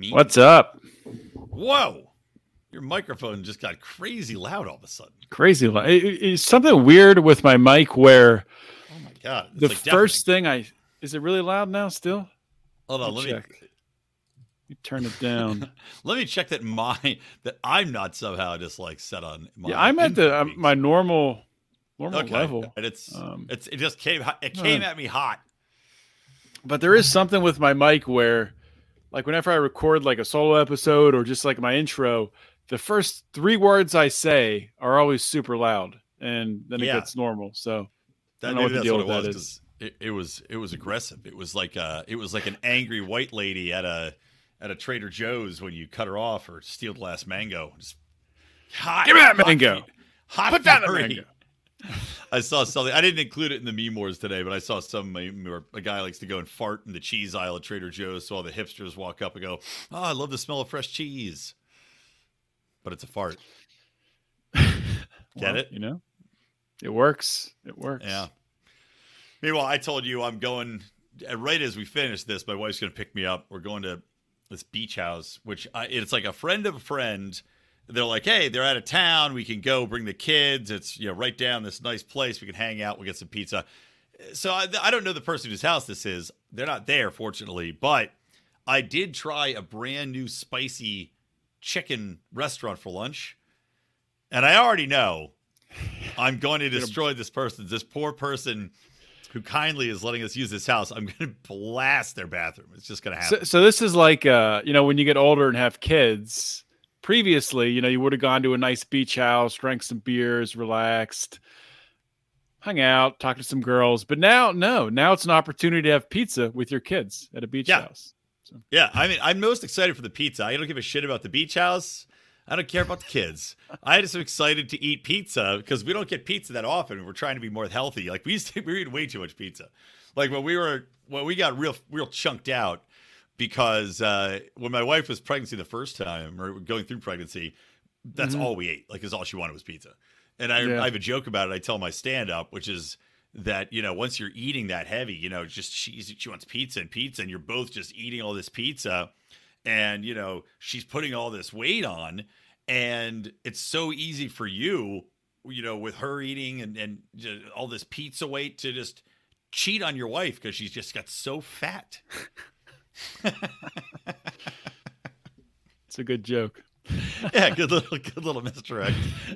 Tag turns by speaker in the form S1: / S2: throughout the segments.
S1: Skeen.
S2: What's up?
S1: Whoa! Your microphone just got crazy loud all of a sudden.
S2: Crazy loud. It's something weird with my mic where
S1: Oh my god! It's
S2: the
S1: like
S2: first thing is it really loud now? Still?
S1: Hold on, let me
S2: check. You turn it down.
S1: Let me check that I'm not somehow just like set on.
S2: Yeah, I'm at the my normal level.
S1: And it just came at me hot.
S2: But there is something with my mic where, like, whenever I record like a solo episode or just like my intro, the first 3 words I say are always super loud, and then it gets normal. So I don't know what the deal with that is.
S1: It was aggressive. It was like an angry white lady at a Trader Joe's when you cut her off or steal the last mango. Just
S2: give me that mango. Put down the mango.
S1: I saw something. I didn't include it in the meme wars today, but I saw some meme where a guy likes to go and fart in the cheese aisle at Trader Joe's, so all the hipsters walk up and go, "Oh, I love the smell of fresh cheese," but it's a fart. Get it?
S2: You know, it works. It works.
S1: Yeah. Meanwhile, I told you I'm going right as we finish this. My wife's going to pick me up. We're going to this beach house, which it's like a friend of a friend. They're like, hey, they're out of town. We can go bring the kids. It's right down this nice place. We can hang out. We'll get some pizza. So I don't know the person whose house this is. They're not there, fortunately. But I did try a brand new spicy chicken restaurant for lunch. And I already know I'm going to destroy this poor person who kindly is letting us use this house. I'm going to blast their bathroom. It's just going to happen.
S2: So this is like, when you get older and have kids. Previously, you would have gone to a nice beach house, drank some beers, relaxed, hung out, talked to some girls. But now it's an opportunity to have pizza with your kids at a beach house. So.
S1: Yeah, I mean, I'm most excited for the pizza. I don't give a shit about the beach house. I don't care about the kids. I just am excited to eat pizza because we don't get pizza that often. We're trying to be more healthy. Like we were eating way too much pizza. Like when we got real chunked out. Because when my wife was pregnant the first time, or going through pregnancy, that's all we ate. Like, because all she wanted was pizza. And I have a joke about it. I tell my stand-up, which is that, once you're eating that heavy, just she wants pizza, and you're both just eating all this pizza. And, she's putting all this weight on. And it's so easy for you, with her eating and all this pizza weight to just cheat on your wife because she's just got so fat.
S2: It's a good joke.
S1: Yeah, good little misdirect.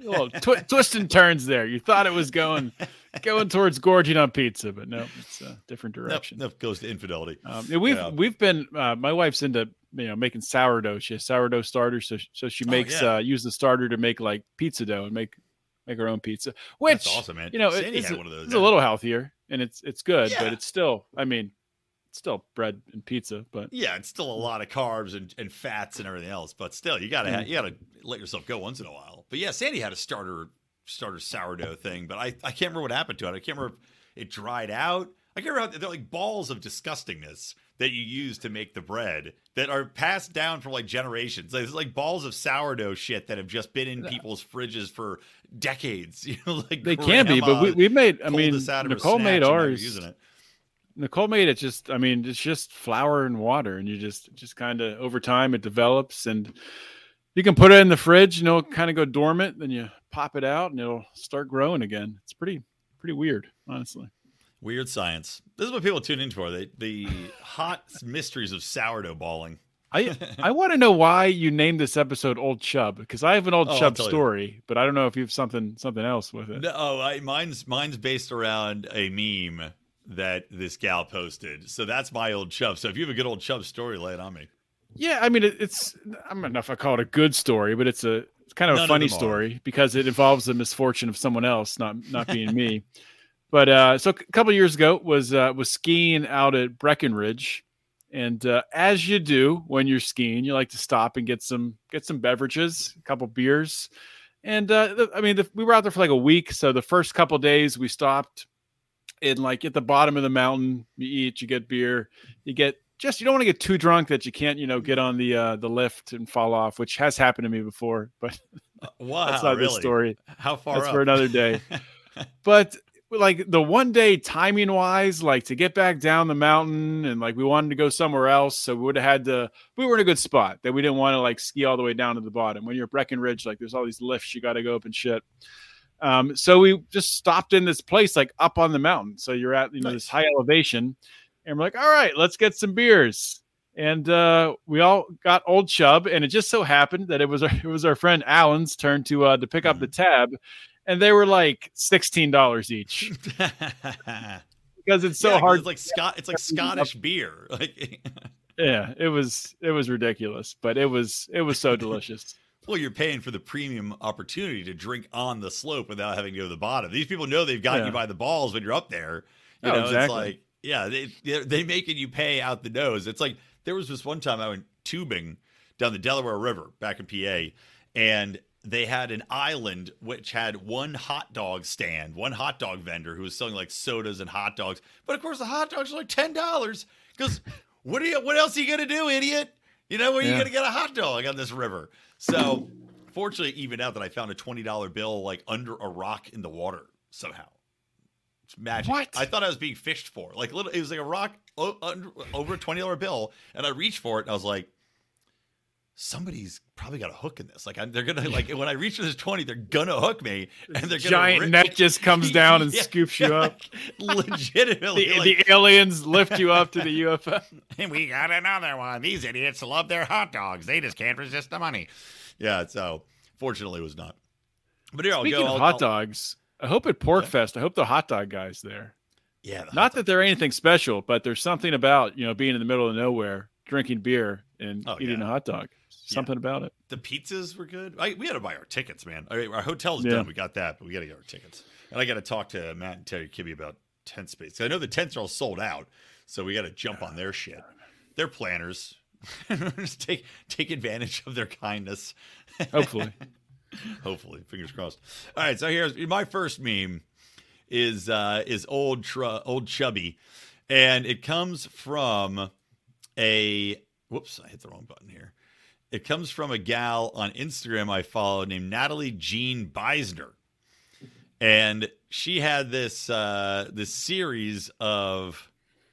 S2: Twist and turns there. You thought it was going towards gorging on pizza, but no, it's a different direction.
S1: Nope, goes to infidelity.
S2: We've been. My wife's into making sourdough. She has sourdough starters, so she makes use the starter to make like pizza dough and make her own pizza. Which
S1: that's awesome, man.
S2: Sandy had one of those. It's a little healthier and it's good, but it's still. I mean. Still bread and pizza, but
S1: it's still a lot of carbs and fats and everything else. But still, you gotta let yourself go once in a while. But yeah, Sandy had a starter sourdough thing, but I can't remember what happened to it. I can't remember if it dried out. I can't remember. They're like balls of disgustingness that you use to make the bread that are passed down for like generations. It's like balls of sourdough shit that have just been in people's fridges for decades. Like
S2: they can be, but we made. I mean, Nicole made ours. Nicole made it it's just flour and water, and you just kind of over time it develops, and you can put it in the fridge, kind of go dormant, then you pop it out and it'll start growing again. It's pretty weird, honestly.
S1: Weird science. This is what people tune in for. The hot mysteries of sourdough balling.
S2: I want to know why you named this episode Old Chub, because I have an Old Chub story, but I don't know if you have something else with it.
S1: No, mine's based around a meme that this gal posted. So that's my Old Chub. So if you have a good Old Chub story, lay it on me.
S2: Yeah, I mean, I don't know if I call it a good story, but it's kind of a funny story because it involves the misfortune of someone else, not being me. But so a couple of years ago was skiing out at Breckenridge, and as you do when you're skiing, you like to stop and get some beverages, a couple beers, and we were out there for like a week. So the first couple of days we stopped. And like at the bottom of the mountain, you eat, you get beer, you don't want to get too drunk that you can't, get on the lift and fall off, which has happened to me before, but
S1: wow,
S2: that's not
S1: really?
S2: the story.
S1: How far
S2: That's
S1: up?
S2: For another day. But like the one day timing wise, like to get back down the mountain, and like we wanted to go somewhere else, so we would have had to. We were in a good spot that we didn't want to like ski all the way down to the bottom. When you're at Breckenridge, like there's all these lifts you got to go up and shit. So we just stopped in this place like up on the mountain. So you're at this high elevation, and we're like, all right, let's get some beers. And we all got Old Chub, and it just so happened that it was our friend Alan's turn to pick up the tab, and they were like $16 each because it's so hard.
S1: It's like Scottish beer.
S2: Yeah, it was ridiculous, but it was so delicious.
S1: Well, you're paying for the premium opportunity to drink on the slope without having to go to the bottom. These people know they've got you by the balls when you're up there. You know,
S2: exactly.
S1: It's like, they making you pay out the nose. It's like there was this one time I went tubing down the Delaware River back in PA, and they had an island which had one hot dog stand, one hot dog vendor who was selling like sodas and hot dogs. But of course, the hot dogs are like $10 because what else are you gonna do, idiot? You know, where are you gonna get a hot dog on this river? So, fortunately, even out that I found a $20 bill like under a rock in the water somehow. It's magic.
S2: What?
S1: I thought I was being fished for. Like it was like a rock over a $20 bill, and I reached for it, and I was like, somebody's probably got a hook in this. Like they're gonna like when I reach for this 20, they're gonna hook me, and they're gonna
S2: giant net just comes down and scoops you up.
S1: Legitimately,
S2: the aliens lift you up to the UFO.
S1: And we got another one. These idiots love their hot dogs. They just can't resist the money. Yeah. So fortunately, it was not. But here
S2: Speaking of hot dogs, I hope at PorcFest, I hope the hot dog guy's there.
S1: Yeah.
S2: Not that they're anything special, but there's something about being in the middle of nowhere, drinking beer and eating a hot dog. Something about it.
S1: The pizzas were good. We had to buy our tickets, man. Our hotel's done. We got that, but we got to get our tickets. And I got to talk to Matt and Terry Kibbe about tent space. I know the tents are all sold out, so we got to jump on their shit. They're planners. Just take advantage of their kindness.
S2: Hopefully.
S1: Hopefully. Fingers crossed. All right, so here's my first meme is old Chubby, and it comes from whoops, I hit the wrong button here. It comes from a gal on Instagram I follow named Natalie Jean Beisner. And she had this series of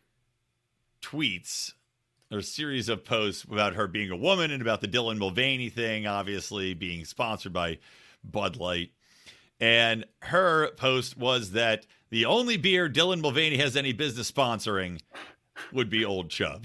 S1: tweets or a series of posts about her being a woman and about the Dylan Mulvaney thing, obviously being sponsored by Bud Light. And her post was that the only beer Dylan Mulvaney has any business sponsoring would be Old Chub.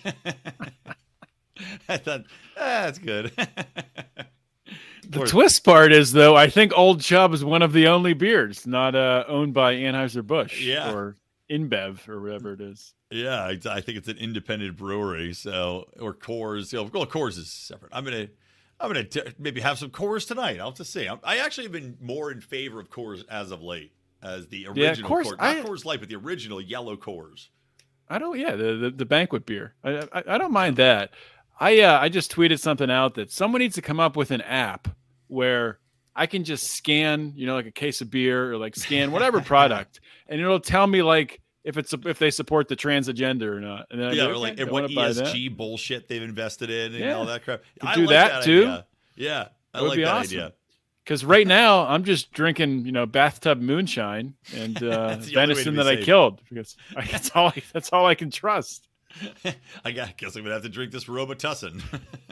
S1: I thought, that's good.
S2: The twist part is, though, I think Old Chub is one of the only beers not owned by Anheuser-Busch or InBev or whatever it is.
S1: Yeah, I think it's an independent brewery, or Coors. Well, Coors is separate. I'm gonna maybe have some Coors tonight. I'll have to see. I actually have been more in favor of Coors as of late, as the original Coors, not Coors Light, but the original yellow Coors.
S2: I don't. Yeah, the banquet beer. I don't mind that. I just tweeted something out that someone needs to come up with an app where I can just scan, like a case of beer or like scan whatever product, and it'll tell me like if they support the trans agenda or not. And then
S1: or like what ESG bullshit they've invested in and all that crap.
S2: I do that too.
S1: Idea. Yeah, I like that idea.
S2: Because right now I'm just drinking, bathtub moonshine and venison that I killed because that's all I can trust.
S1: I guess I'm gonna have to drink this Robitussin.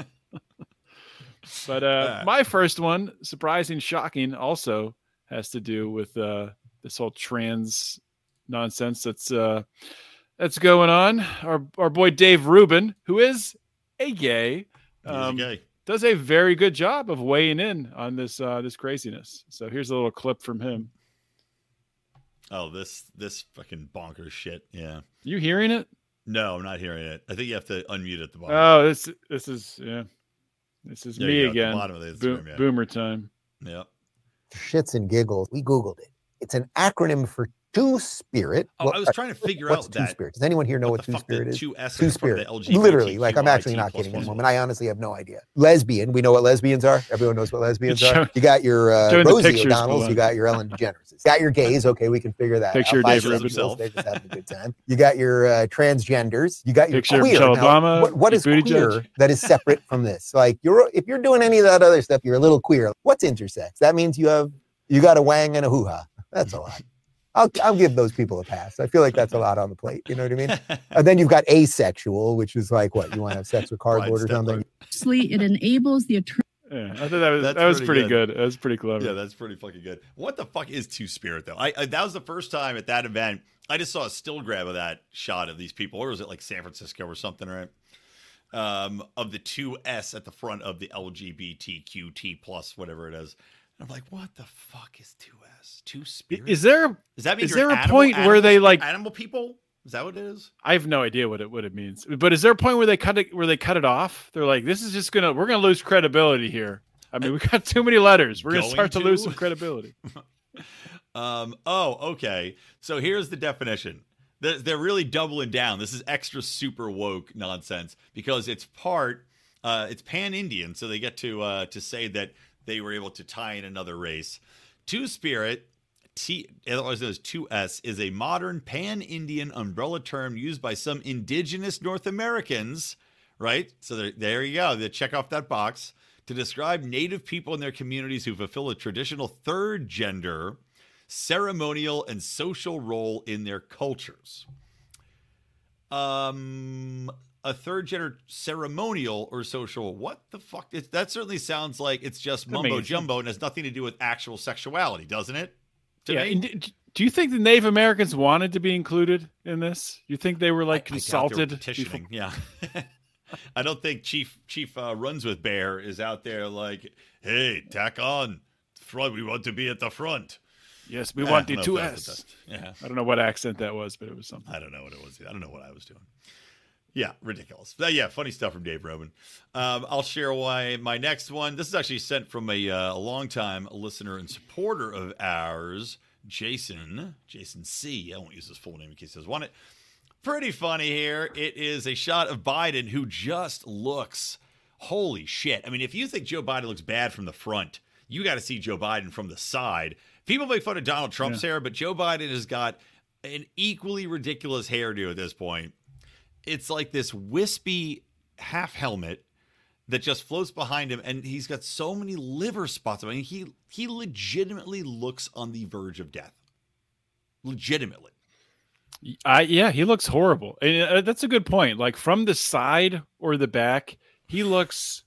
S2: But my first one, surprising, shocking, also has to do with this whole trans nonsense that's going on. Our boy Dave Rubin, who is a gay, does a very good job of weighing in on this craziness. So here's a little clip from him.
S1: Oh, this fucking bonkers shit. Yeah.
S2: You hearing it?
S1: No, I'm not hearing it. I think you have to unmute at the bottom.
S2: Oh, this is me again.
S1: Bottom of the
S2: Boomer time.
S1: Yep.
S3: Shits and giggles. We Googled it. It's an acronym for Two-Spirit.
S1: Oh, I was trying to figure out that.
S3: Two-Spirit. Does anyone here know what Two-Spirit is?
S1: Two-Spirit.
S3: Literally, like I'm actually not kidding at the moment. I honestly have no idea. Lesbian. We know what lesbians are. Everyone knows what lesbians are. You got your Rosie O'Donnells. You got your Ellen DeGeneres. You got your gays. Okay, we can figure that
S2: out. Dave Rubin.
S3: They're just having a good time. You got your transgenders. You got your
S2: queer.
S3: Now,
S2: Obama,
S3: what is queer that is separate from this? Like if you're doing any of that other stuff, you're a little queer. What's intersex? That means you got a wang and a hoo-ha. That's a lot. I'll give those people a pass. I feel like that's a lot on the plate. You know what I mean? And then you've got asexual, which is like what you want to have sex with cardboard or something.
S4: It enables the attorney.
S2: Yeah, I thought that was pretty good. That was pretty clever.
S1: Yeah, that's pretty fucking good. What the fuck is Two-Spirit though? I that was the first time at that event I just saw a still grab of that shot of these people, or was it like San Francisco or something, right? Of the 2S at the front of the LGBTQT plus whatever it is. And I'm like, what the fuck is 2S? Two-Spirit?
S2: Does that mean is there a point where they like
S1: animal people? Is that what it is?
S2: I have no idea what it means. But is there a point where they cut it off? They're like, this is just we're gonna lose credibility here. I mean, we got too many letters. We're gonna start to lose some credibility.
S1: Okay. So here's the definition. They're really doubling down. This is extra super woke nonsense because it's it's pan-Indian, so they get to say that they were able to tie in another race. Two-Spirit, otherwise known as 2S, is a modern pan-Indian umbrella term used by some indigenous North Americans, right? So there you go. They check off that box to describe Native people in their communities who fulfill a traditional third gender, ceremonial, and social role in their cultures. A third gender ceremonial or social. What the fuck? That certainly sounds like it's just mumbo jumbo and has nothing to do with actual sexuality, doesn't it?
S2: Do you think the Native Americans wanted to be included in this? You think they were like consulted?
S1: Petitioning, yeah. I don't think Chief Runs with Bear is out there like, hey, tack on front. We want to be at the front.
S2: Yes, we want the 2S.
S1: Yeah.
S2: I don't know what accent that was, but it was something.
S1: I don't know what it was. I don't know what I was doing. Yeah, ridiculous. But yeah, funny stuff from Dave Roman. I'll share why my next one. This is actually sent from a longtime listener and supporter of ours, Jason C. I won't use his full name in case he doesn't want it. Pretty funny here. It is a shot of Biden who just looks, holy shit. I mean, if you think Joe Biden looks bad from the front, you got to see Joe Biden from the side. People make fun of Donald Trump's hair, but Joe Biden has got an equally ridiculous hairdo at this point. It's like this wispy half helmet that just floats behind him, and he's got so many liver spots. I mean, he legitimately looks on the verge of death. Legitimately.
S2: Yeah, he looks horrible. And that's a good point. Like from the side or the back, he looks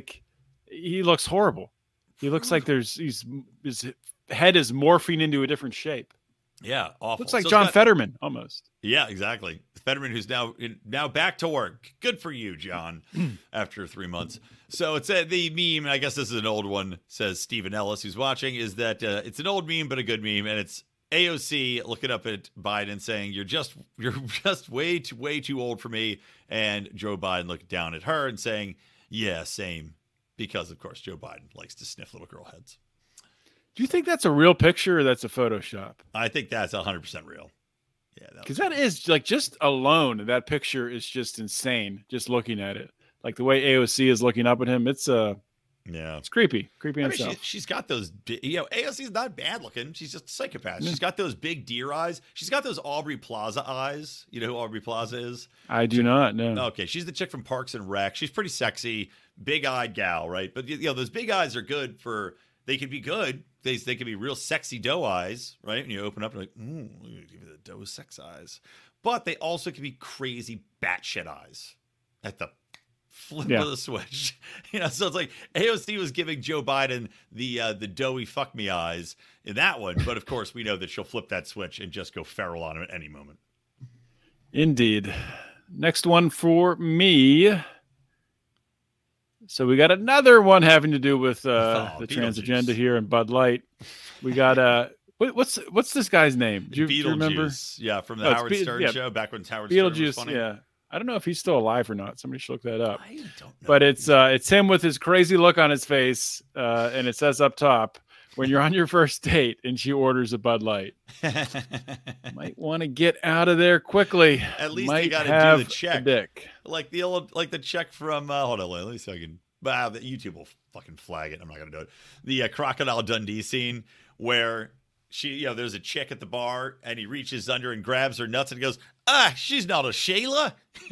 S2: horrible. He looks like his head is morphing into a different shape.
S1: Yeah, awful.
S2: Looks like John Fetterman almost.
S1: Yeah, exactly. Fetterman, who's now back to work. Good for you, John. After 3 months. So it's the meme. I guess this is an old one. Says Stephen Ellis, who's watching, is that it's an old meme but a good meme, and it's AOC looking up at Biden saying, "You're just way too old for me," and Joe Biden looking down at her and saying, "Yeah, same," because of course Joe Biden likes to sniff little girl heads.
S2: Do you think that's a real picture or that's a Photoshop?
S1: I think that's 100% real. Yeah,
S2: because that is like just alone. That picture is just insane. Just looking at it, like the way AOC is looking up at him, it's creepy in itself.
S1: She's got those. AOC's not bad looking. She's just a psychopath. Yeah. She's got those big deer eyes. She's got those Aubrey Plaza eyes. You know who Aubrey Plaza is?
S2: I do not know.
S1: Okay, she's the chick from Parks and Rec. She's pretty sexy, big-eyed gal, right? But those big eyes are good for. They can be good. They can be real sexy doe eyes, right? And you open up and like, give me the doe sex eyes. But they also can be crazy batshit eyes at the flip of the switch. So it's like AOC was giving Joe Biden the doughy fuck me eyes in that one. But of course, we know that she'll flip that switch and just go feral on him at any moment.
S2: Indeed. Next one for me. So we got another one having to do with the trans agenda here and Bud Light. We got what's this guy's name? Do you remember?
S1: Yeah, from the Howard Stern show back when Howard Stern was funny.
S2: Yeah. I don't know if he's still alive or not. Somebody should look that up.
S1: I don't know.
S2: But it's him with his crazy look on his face, and it says up top, when you're on your first date and she orders a Bud Light, might want to get out of there quickly.
S1: At least you got to do the check,
S2: dick.
S1: like the check from. Hold on, let me see if I can. The YouTube will fucking flag it. I'm not gonna do it. The Crocodile Dundee scene where she, there's a chick at the bar and he reaches under and grabs her nuts and goes, she's not a Shayla.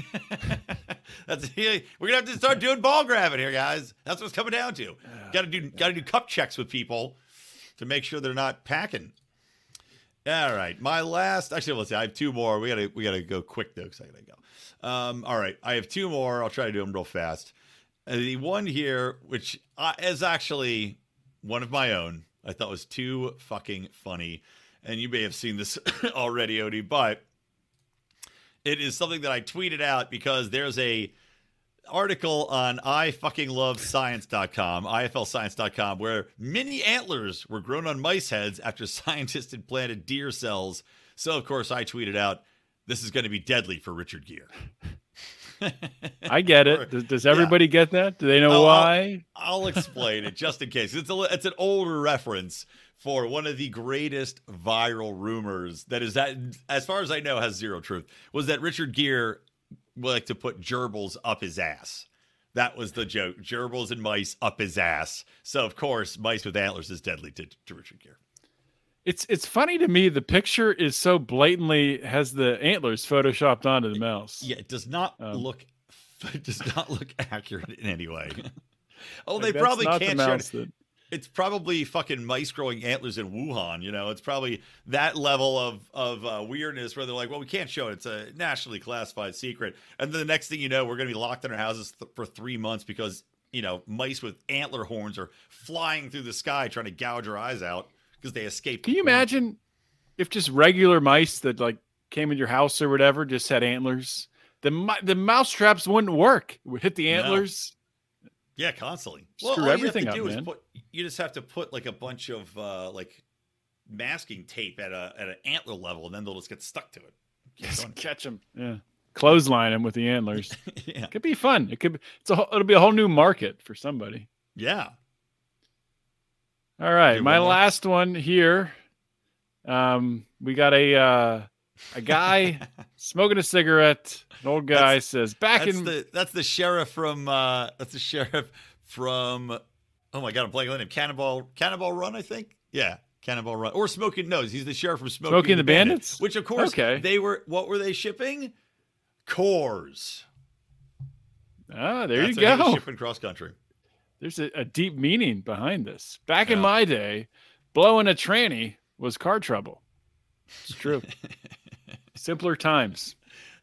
S1: We're gonna have to start doing ball grabbing here, guys. That's what it's coming down to. Got to do cup checks with people to make sure they're not packing. All right, my last. Actually, let's see. I have two more. We gotta go quick though, because I gotta go. All right, I have two more. I'll try to do them real fast. The one here, which is actually one of my own, I thought was too fucking funny, and you may have seen this already, Odie, but it is something that I tweeted out because there's a article on ifuckinglovescience.com, iflscience.com, where mini antlers were grown on mice heads after scientists implanted deer cells. So, of course, I tweeted out, this is going to be deadly for Richard Gere.
S2: I get it. Does everybody get that? Do they know why?
S1: I'll explain it just in case. It's an older reference for one of the greatest viral rumors that, as far as I know, has zero truth, was that Richard Gere like to put gerbils up his ass. That was the joke. Gerbils and mice up his ass. So, of course, mice with antlers is deadly to Richard Gere.
S2: It's funny to me. The picture is so blatantly has the antlers photoshopped onto the mouse.
S1: Yeah, it does not look accurate in any way. Oh,
S2: like
S1: they probably can't show
S2: it.
S1: It's probably fucking mice growing antlers in Wuhan. You know, it's probably that level of weirdness where they're like, well, we can't show it. It's a nationally classified secret. And then the next thing you know, we're going to be locked in our houses for 3 months because, you know, mice with antler horns are flying through the sky trying to gouge our eyes out because they escaped.
S2: Can you imagine if just regular mice that like came in your house or whatever just had antlers? The mouse traps wouldn't work. It would hit the antlers.
S1: No. Yeah, constantly.
S2: Screw everything up, man.
S1: You just have to put like a bunch of like masking tape at an antler level, and then they'll just get stuck to it.
S2: Just catch them. Yeah, clothesline them with the antlers.
S1: Yeah,
S2: it could be fun. It'll be a whole new market for somebody.
S1: Yeah.
S2: All right, my last one here. We got a guy smoking a cigarette. An old guy says, that's
S1: the sheriff from oh my God, I'm blanking on him. Cannonball Run, I think. Yeah, Cannonball Run. Or Smoking Nose. He's the sheriff from Smoking the Bandits. Which, of course, what were they shipping? Coors.
S2: Ah, there you go.
S1: That's shipping cross country.
S2: There's a deep meaning behind this. Back in my day, blowing a tranny was car trouble. It's true. Simpler times.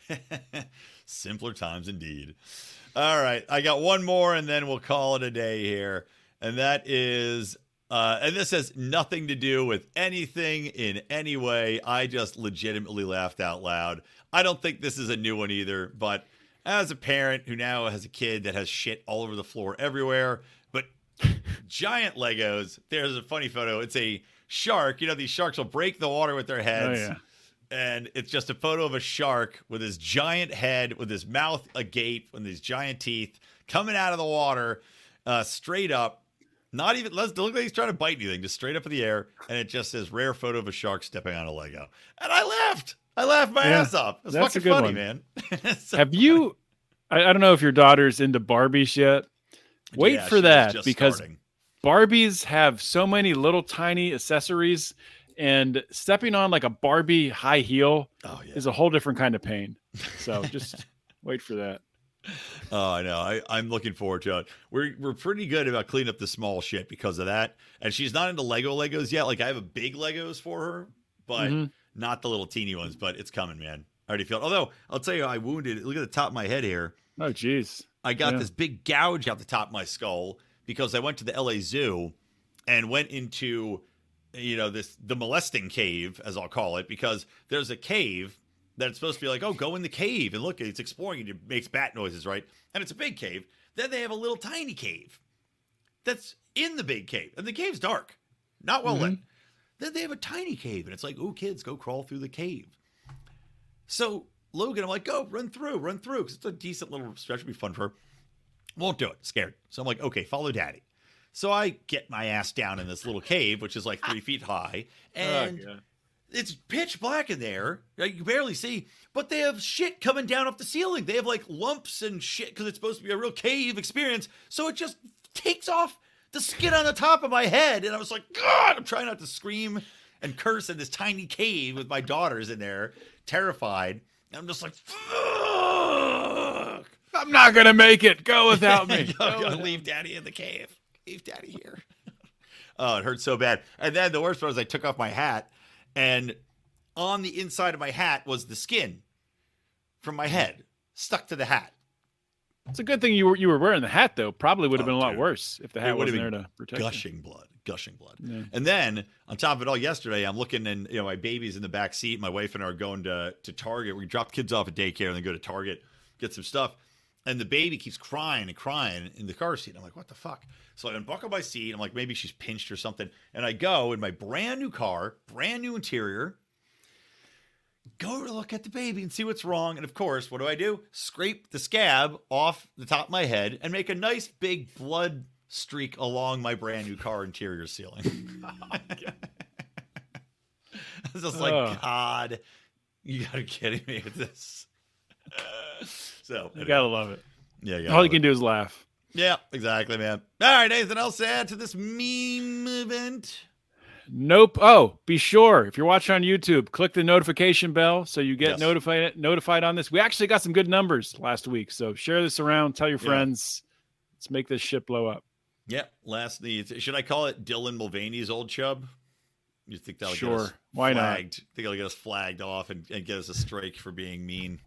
S1: Simpler times indeed. All right, I got one more and then we'll call it a day here. And that is and this has nothing to do with anything in any way. I just legitimately laughed out loud. I don't think this is a new one either, but as a parent who now has a kid that has shit all over the floor everywhere, but giant Legos, there's a funny photo. It's a shark. You know, these sharks will break the water with their heads.
S2: Oh, yeah.
S1: And it's just a photo of a shark with his giant head, with his mouth agape, and these giant teeth coming out of the water, straight up. Not even, look like he's trying to bite anything, just straight up in the air. And it just says, rare photo of a shark stepping on a Lego. And I laughed. I laughed my ass off. It was fucking funny, one. Man.
S2: Have you, I don't know if your daughter's into Barbies yet. Wait for that, because starting. Barbies have so many little tiny accessories. And stepping on like a Barbie high heel is a whole different kind of pain. So just wait for that.
S1: Oh, I know. I'm looking forward to it. We're pretty good about cleaning up the small shit because of that. And she's not into Legos yet. Like I have a big Legos for her, but not the little teeny ones. But it's coming, man. I already feel it. Although I'll tell you, I wounded. Look at the top of my head here.
S2: Oh, geez.
S1: I got this big gouge out the top of my skull because I went to the LA Zoo and went into, you know, the molesting cave, as I'll call it, because there's a cave that's supposed to be like, oh, go in the cave and look, it's exploring and it makes bat noises, right? And it's a big cave. Then they have a little tiny cave that's in the big cave, and the cave's dark, not well lit. Then they have a tiny cave, and it's like, oh, kids, go crawl through the cave. So Logan, I'm like, go run through, because it's a decent little stretch, it'll be fun for her. Won't do it, scared. So I'm like, okay, follow daddy. So I get my ass down in this little cave, which is like 3 feet high, and it's pitch black in there. You can barely see, but they have shit coming down off the ceiling. They have like lumps and shit because it's supposed to be a real cave experience. So it just takes off the skin on the top of my head, and I was like, God, I'm trying not to scream and curse in this tiny cave with my daughters in there, terrified. And I'm just like, fuck.
S2: I'm not going to make it. Go without me.
S1: I'm going to leave daddy in the cave. Leave daddy here. Oh, it hurt so bad. And then the worst part was I took off my hat, and on the inside of my hat was the skin from my head stuck to the hat.
S2: It's a good thing you were wearing the hat, though. Probably would have been a lot worse if the hat wasn't there to protect
S1: gushing blood. Yeah. And then on top of it all, yesterday I'm looking, and my baby's in the back seat. My wife and I are going to Target. We drop kids off at daycare and then go to Target, get some stuff. And the baby keeps crying in the car seat. I'm like, what the fuck? So I unbuckle my seat. I'm like, maybe she's pinched or something. And I go in my brand new car, brand new interior, go to look at the baby and see what's wrong. And of course, what do? Scrape the scab off the top of my head and make a nice big blood streak along my brand new car interior ceiling. I was just like, God, you gotta be kidding me with this. So
S2: you gotta love it.
S1: Yeah,
S2: all you can do is laugh.
S1: Yeah, exactly, man. All right, anything else to add to this meme event?
S2: Nope. Oh, be sure, if you're watching on YouTube, click the notification bell so you get notified on this. We actually got some good numbers last week, so share this around, tell your friends. Let's make this shit blow up.
S1: Yeah, lastly, should I call it Dylan Mulvaney's old chub? You think that'll get us
S2: Why
S1: flagged?
S2: not?
S1: Think it'll get us flagged off and get us a strike for being mean?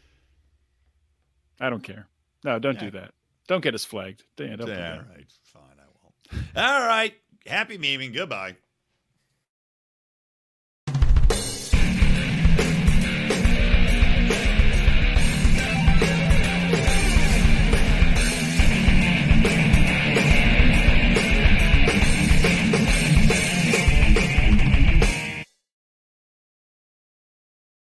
S2: I don't care. No, don't do that. Don't get us flagged. Don't do that.
S1: All right, fine, I won't. All right, happy memeing. Goodbye.